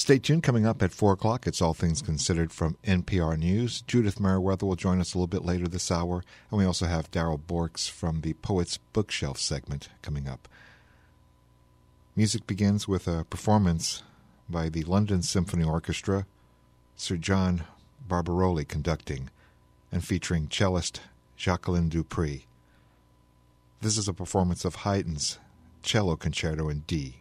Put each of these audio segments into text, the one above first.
Stay tuned. Coming up at 4 o'clock, it's All Things Considered from NPR News. Judith Merriweather will join us a little bit later this hour. And we also have Daryl Borks from the Poets Bookshelf segment coming up. Music begins with a performance by the London Symphony Orchestra, Sir John Barbaroli conducting, and featuring cellist Jacqueline Dupree. This is a performance of Haydn's Cello Concerto in D.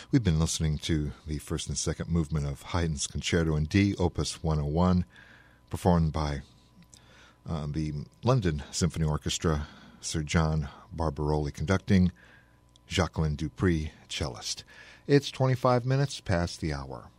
We've been listening to the first and second movement of Haydn's Concerto in D, Opus 101, performed by the London Symphony Orchestra, Sir John Barbaroli conducting, Jacqueline Dupri, cellist. It's 25 minutes past the hour.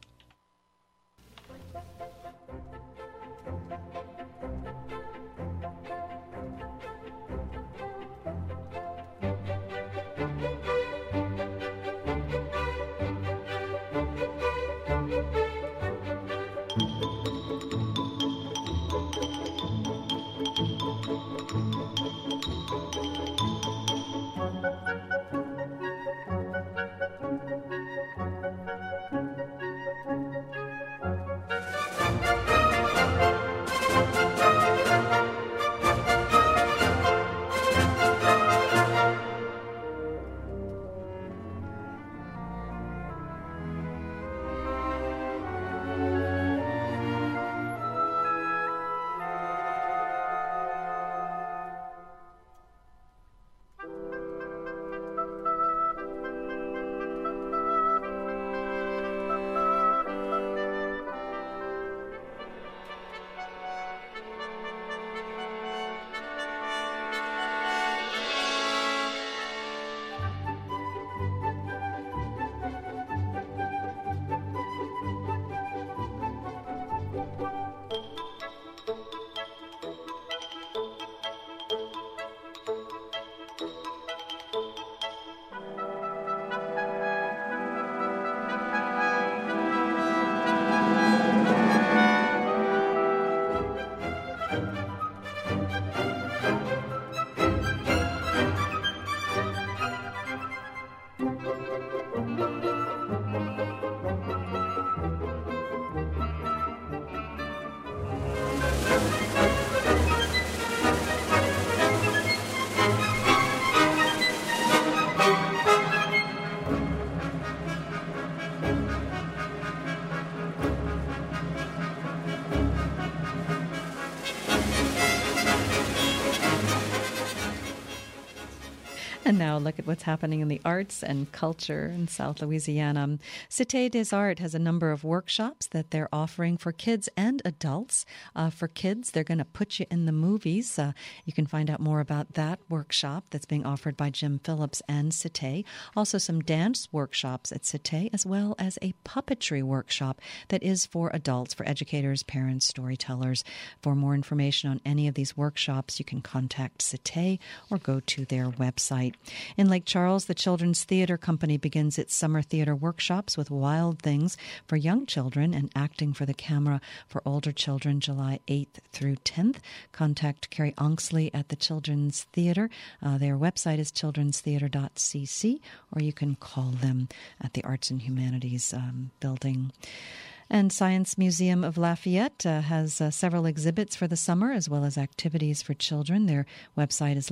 And now look at what's happening in the arts and culture in South Louisiana. Cité des Arts has a number of workshops that they're offering for kids and adults. For kids, they're going to put you in the movies. You can find out more about that workshop that's being offered by Jim Phillips and Cité. Also some dance workshops at Cité, as well as a puppetry workshop that is for adults, for educators, parents, storytellers. For more information on any of these workshops, you can contact Cité or go to their website. In Lake Charles, the Children's Theatre Company begins its summer theatre workshops with Wild Things for young children and Acting for the Camera for older children, July 8th through 10th. Contact Carrie Onksley at the Children's Theatre. Their website is childrenstheatre.cc, or you can call them at the Arts and Humanities building. And Science Museum of Lafayette has several exhibits for the summer as well as activities for children. Their website is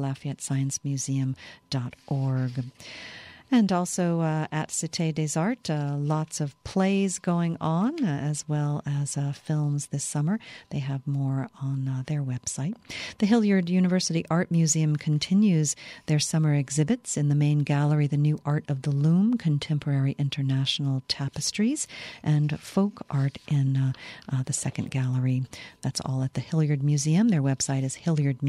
LafayetteScienceMuseum.org. And also at Cité des Arts, lots of plays going on as well as films this summer. They have more on their website. The Hilliard University Art Museum continues their summer exhibits in the main gallery, The New Art of the Loom, Contemporary International Tapestries, and Folk Art in the second gallery. That's all at the Hilliard Museum. Their website is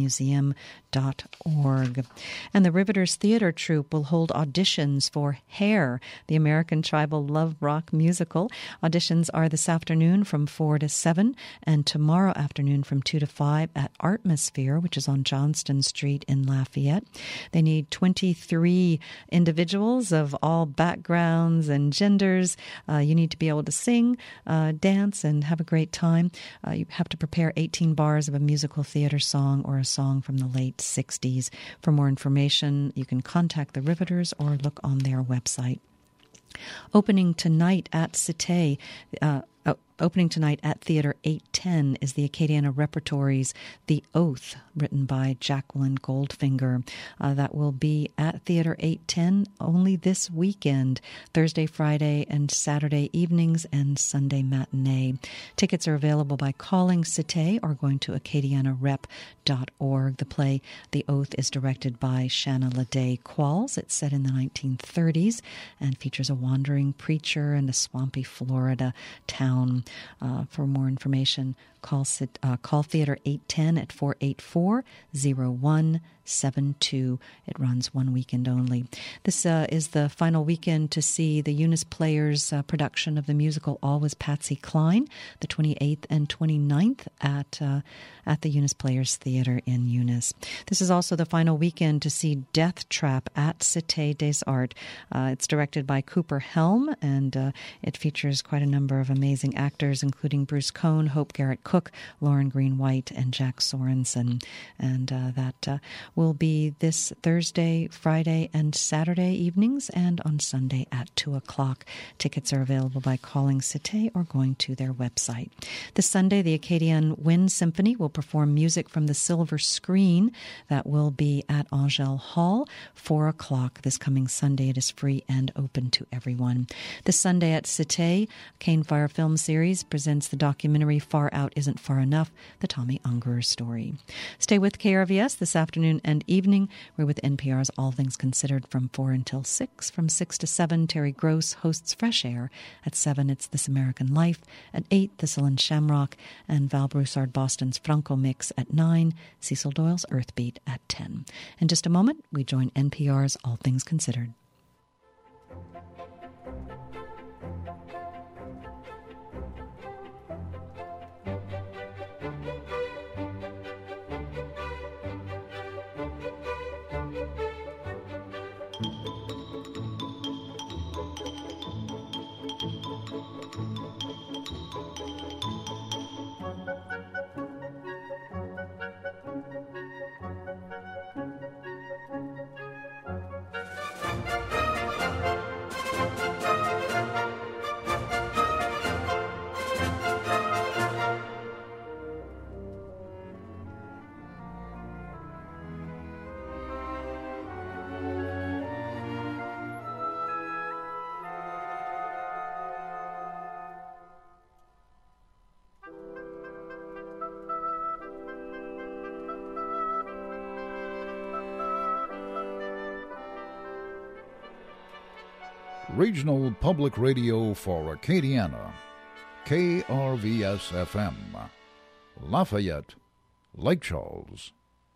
hilliardmuseum.org. And the Riveters Theater Troupe will hold auditions for Hair, the American Tribal Love Rock musical. Auditions are this afternoon from 4 to 7 and tomorrow afternoon from 2 to 5 at Artmosphere, which is on Johnston Street in Lafayette. They need 23 individuals of all backgrounds and genders. You need to be able to sing, dance, and have a great time. You have to prepare 18 bars of a musical theater song or a song from the late 60s. For more information, you can contact the Riveters or look on their website. Opening tonight at Cité, Opening tonight at Theatre 810 is the Acadiana Repertory's The Oath, written by Jacqueline Goldfinger. That will be at Theatre 810 only this weekend, Thursday, Friday, and Saturday evenings, and Sunday matinee. Tickets are available by calling Cité or going to acadianarep.org. The play The Oath is directed by Shanna Leday Qualls. It's set in the 1930s and features a wandering preacher in a swampy Florida town. For more information, call Theatre 810 at 484-0172. It runs one weekend only. This is the final weekend to see the Eunice Players production of the musical All Was Patsy Cline, the 28th and 29th at the Eunice Players Theatre in Eunice. This is also the final weekend to see Death Trap at Cité des Arts. It's directed by Cooper Helm, and it features quite a number of amazing actors, including Bruce Cohn, Hope Garrett-Cook, Lauren Green-White, and Jack Sorensen. And that will be this Thursday, Friday, and Saturday evenings, and on Sunday at 2 o'clock. Tickets are available by calling Cité or going to their website. This Sunday, the Acadian Wind Symphony will perform music from the Silver Screen. That will be at Angel Hall, 4 o'clock this coming Sunday. It is free and open to everyone. This Sunday at Cité, Cane Fire Film Series presents the documentary Far Out Isn't Far Enough, the Tommy Ungerer story. Stay with KRVS this afternoon and evening. We're with NPR's All Things Considered from 4 until 6. From 6 to 7, Terry Gross hosts Fresh Air. At 7, it's This American Life. At 8, Thistle and Shamrock. And Val Broussard Boston's Franco Mix at 9. Cecil Doyle's Earthbeat at 10. In just a moment, we join NPR's All Things Considered. Regional Public Radio for Acadiana, KRVS-FM, Lafayette, Lake Charles,